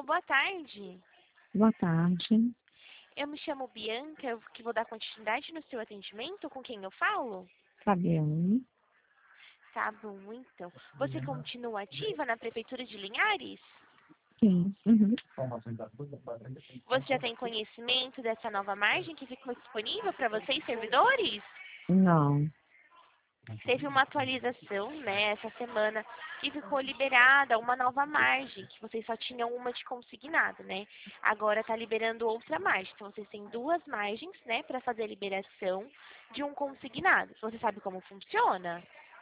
boa tarde. Boa tarde. Eu me chamo Bianca, eu que vou dar continuidade no seu atendimento. Com quem eu falo? Fabiane. Tá bom, então. Você continua ativa na Prefeitura de Linhares? Sim. Uhum. Você já tem conhecimento dessa nova margem que ficou disponível para vocês, servidores? Não. Teve uma atualização, né, essa semana, que ficou liberada uma nova margem, que vocês só tinham uma de consignado, né? Agora está liberando outra margem. Então, vocês têm duas margens, né, para fazer a liberação de um consignado. Você sabe como funciona?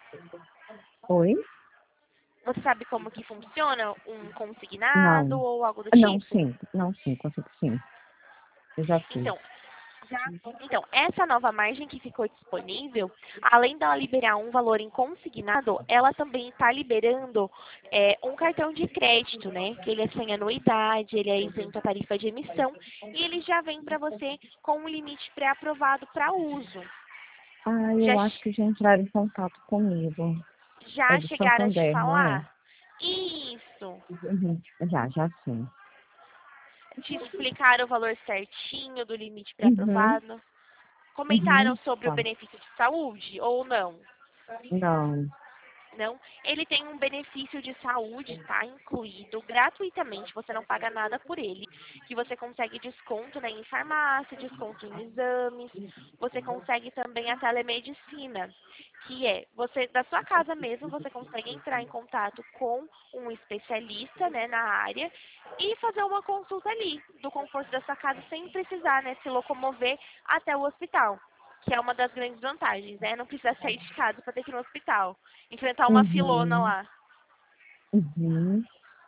Oi? Você sabe como que funciona um consignado Não. ou algo do Não, tipo? sim. Não, sim. Consigo sim. Eu já fiz. Então, essa nova margem que ficou disponível, além dela liberar um valor em consignado, ela também está liberando um cartão de crédito, né? Que ele é sem anuidade, ele é isento à tarifa de emissão e ele já vem para você com um limite pré-aprovado para uso. Ah, Já, eu acho que já entraram em contato comigo. É já do chegaram a te Santander, não é? falar? Isso. Uhum. Já sim. Te explicaram o valor certinho do limite Uhum. pré-aprovado? Comentaram sobre o Tá. benefício de saúde ou não? Não. Não, ele tem um benefício de saúde, tá? Incluído gratuitamente, você não paga nada por ele. Que você consegue desconto, né, em farmácia, desconto em exames, você consegue também a telemedicina, que é, você, da sua casa mesmo, você consegue entrar em contato com um especialista, né, na área e fazer uma consulta ali, do conforto da sua casa, sem precisar, né, se locomover até o hospital. Que é uma das grandes vantagens, né? Não precisa sair de casa para ter que ir no hospital enfrentar uma filona Uhum. lá. Uhum.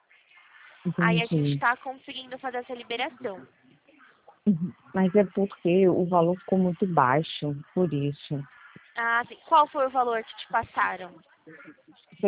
Aí a gente Entendi. está conseguindo fazer essa liberação. Uhum. Mas é porque o valor ficou muito baixo, por isso. Ah, sim. Qual foi o valor que te passaram? Foi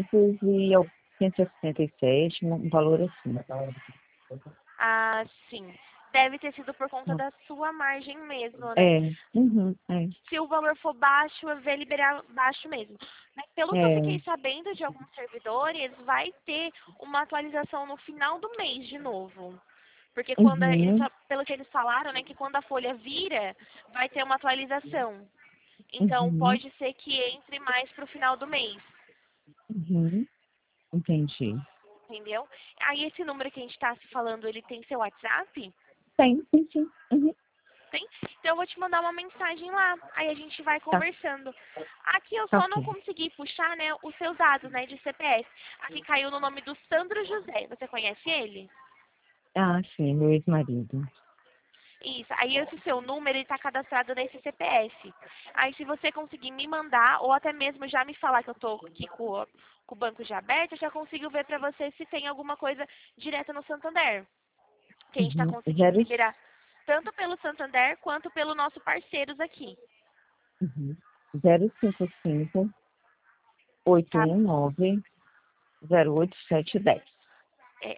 567, um valor assim. Ah, sim. Deve ter sido por conta da sua margem mesmo, né? É, uhum, Se o valor for baixo, vai liberar baixo mesmo. Mas pelo que eu é, fiquei sabendo de alguns servidores, vai ter uma atualização no final do mês de novo. Porque quando uhum, pelo que eles falaram, né, que quando a folha vira, vai ter uma atualização. Então uhum, pode ser que entre mais para o final do mês. uhum, entendi. Entendeu? Aí esse número que a gente está se falando, ele tem seu WhatsApp? Tem, sim, sim. Uhum. Tem? Então eu vou te mandar uma mensagem lá. Aí a gente vai Tá, conversando. Aqui eu tá só não ok. consegui puxar, né, os seus dados, né, de CPF. Aqui caiu no nome do Sandro José. Você conhece ele? Ah, sim, meu ex-marido. Isso. Aí esse seu número está cadastrado nesse CPF. Aí se você conseguir me mandar, ou até mesmo já me falar que eu estou aqui com o banco já aberto, eu já consigo ver para você se tem alguma coisa direta no Santander. Que a gente está Uhum. conseguindo liberar tanto pelo Santander quanto pelo nosso parceiros aqui. Uhum. 055 Tá? 819 08710. É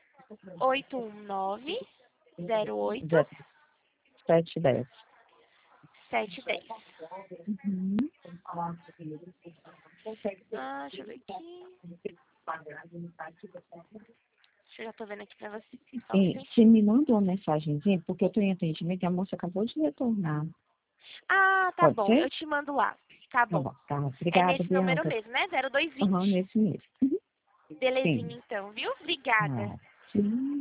819 08 0710. 710. Uhum. Deixa eu ver aqui. Eu já tô vendo aqui pra você. Só um E você instantinho. me mandou uma mensagenzinha, porque eu estou em atendimento e a moça acabou de retornar. Ah, tá Pode bom. ser? Eu te mando lá. Tá Tá bom. bom, tá. É Obrigada, nesse número Bianca. mesmo, né? Aham, 0220. nesse mesmo. Uhum. Belezinha, Sim. então, viu? Obrigada. Ah, sim.